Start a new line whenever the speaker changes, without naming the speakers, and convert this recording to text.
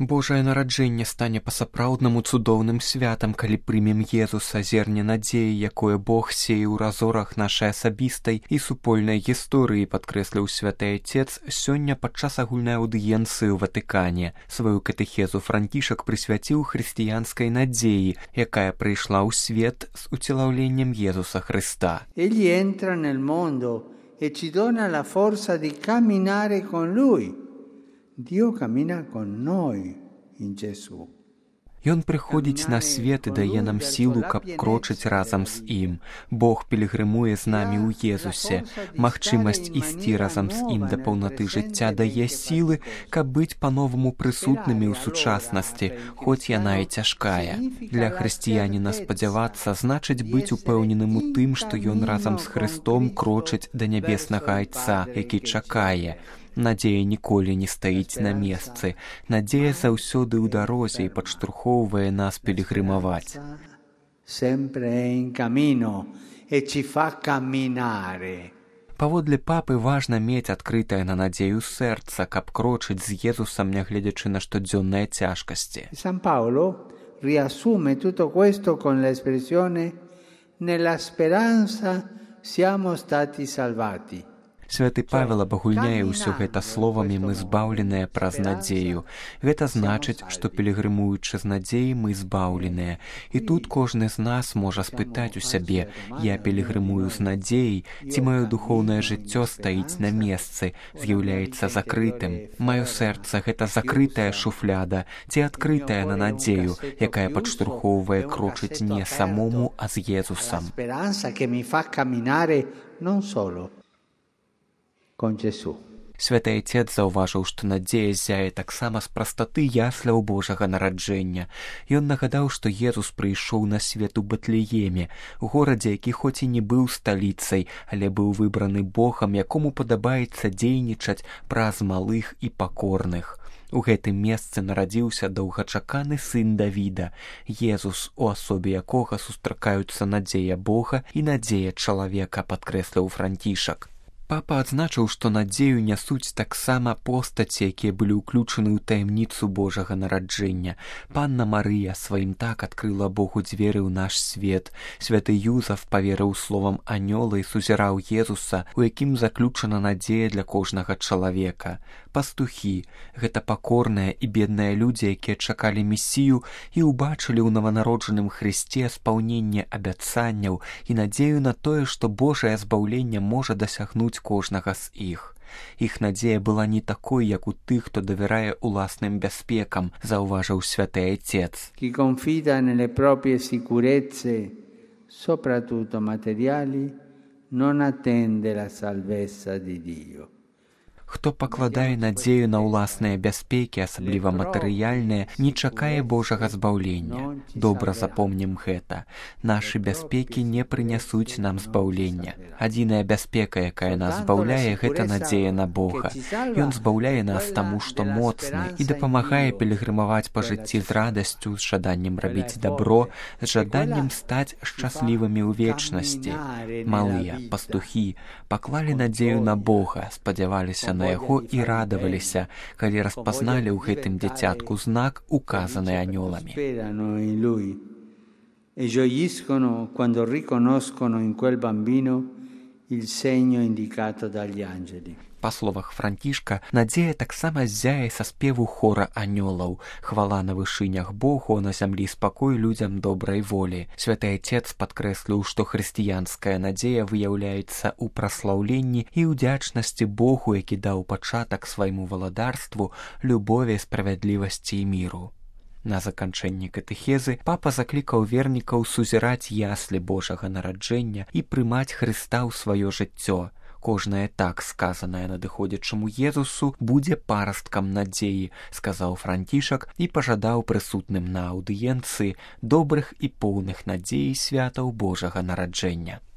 Божае нараджэнне стане па-сапраўднаму цудоўным святам, калі прымем Езуса, зерне надзеі, якое Бог сее ў разорах нашай асабістай і супольнай гісторыі, падкрэсліў святы Отец сёння падчас агульнай аўдыенцыі ў Ватыкане. Сваю катэхезу Францішак прысвяціў хрысціянскай надзеі, якая прыйшла ў свет з уцелаўленнем Езуса Христа.
Egli entra nel mondo e ci dona la forza di camminare con Lui. Dio cammina con noi in Gesù.
Ён прыходзіць на свет і дае нам сілу, каб крочыць разам з ім. Бог пілігрымуе з намі ў Езусе. Магчымасць ісці разам з ім да паўнаты жыцця дае сілы, каб быць па-новаму прысутнымі ў сучаснасці, хоць яна і цяжкая. Для хрысціяніна спадзявацца значыць быць упэўненым у тым, што ён разам з Хрыстом крочыць да нябеснага Айца, які чакае. Надзея ніколі не стаіць на месцы. Надзея заўсёды ў дарозе і падштурхоўвае нас пілігрымаваць. Паводле папы важна мець адкрытае на надзею сэрца, каб крочыць з Езусам, нягледзячы на штодзённыя цяжкасці.
Сан Пауло riassume tutto questo con l'espressione nella speranza siamo stati salvati.
Святы Павел абагульняе ўсё гэта словамі «мы збаўленыя праз надзею». Гэта значыць, што пілігрымуючы з надзеі мы збаўленыя. І тут кожны з нас можа спытаць у сябе: я пілігрымую з надзеяй, ці маё духоўнае жыццё стаіць на месцы, з'яўляецца закрытым? Маё сэрца — гэта закрытая шуфляда, ці адкрытая на надзею, якая падштурхоўвае крочыць не самому, а з Езусам. Святы Отец заўважыў, што надзея зяе таксама з прастаты ясляў Божага нараджэння. Ён нагадаў, што Езус прыйшоў на свет у Бэтлееме, горадзе, які хоць і не быў сталіцай, але быў выбраны Богам, якому падабаецца дзейнічаць праз малых і пакорных. У гэтым месцы нарадзіўся доўгачаканы сын Давіда, Езус, у асобе якога сустракаюцца надзея Бога і надзея чалавека, падкрэсліў Францішак. Папа адзначыў, што надзею нясуць таксама постаці, якія былі ўключаны ў таямніцу Божага нараджэння. Панна Марыя сваім так адкрыла Богу дзверы ў наш свет. Святы Юзаф паверыў словам анёла і сузіраў Езуса, у якім заключана надзея для кожнага чалавека. Пастухі — гэта пакорныя і бедныя людзі, якія чакалі Месію і ўбачылі ў нованароджаным Хрысце спаўненне абяцанняў і надзею на тое, што Божае збаўленне можа дасягнуць кожнага з іх. Іх надзея была не такой, як у тых, хто давярае уласным бяспекам, заўважыў святы Отец.
Chi confida nelle proprie sicurezze, soprattutto materiali, non attende la salvezza di Dio.
Хто пакладае надзею на ўласныя бяспекі, асабліва матэрыяльныя, не чакае Божага збаўлення. Добра запомнім гэта. Нашы бяспекі не прынясуць нам збаўлення. Адзіная бяспека, якая нас збаўляе, гэта надзея на Бога. Ён збаўляе нас таму, што моцны, і дапамагае пілігрымаваць па жыцці з радасцю, з жаданнем рабіць дабро, з жаданнем стаць шчаслівымі ў вечнасці. Малыя, пастухі паклалі надзею на Бога, спадзяваліся на яго і радаваліся, калі распазналі ў гэтым дзіцятку знак, указаны анёламі.
E gioiscono quando riconoscono in quel bambino il segno indicato dagli angeli.
Па словах Францішка, надзея таксама ззяе са спеву хора анёлаў. Хвала на вышынях Богу, на зямлі спакой людзям добрай волі. Святы Отец падкрэсліў, што хрысціянская надзея выяўляецца ў праслаўленні і ўдзячнасці Богу, які даў пачатак свайму валадарству, любові, справядлівасці і міру. На заканчэнні катэхезы папа заклікаў вернікаў сузіраць яслі Божага нараджэння і прымаць Хрыста ў сваё жыццё. Кожнае так сказанае надыходзячаму Езусу будзе парасткам надзеі, сказаў Францішак і пажадаў прысутным на аўдыенцыі добрых і поўных надзеі святаў Божага нараджэння.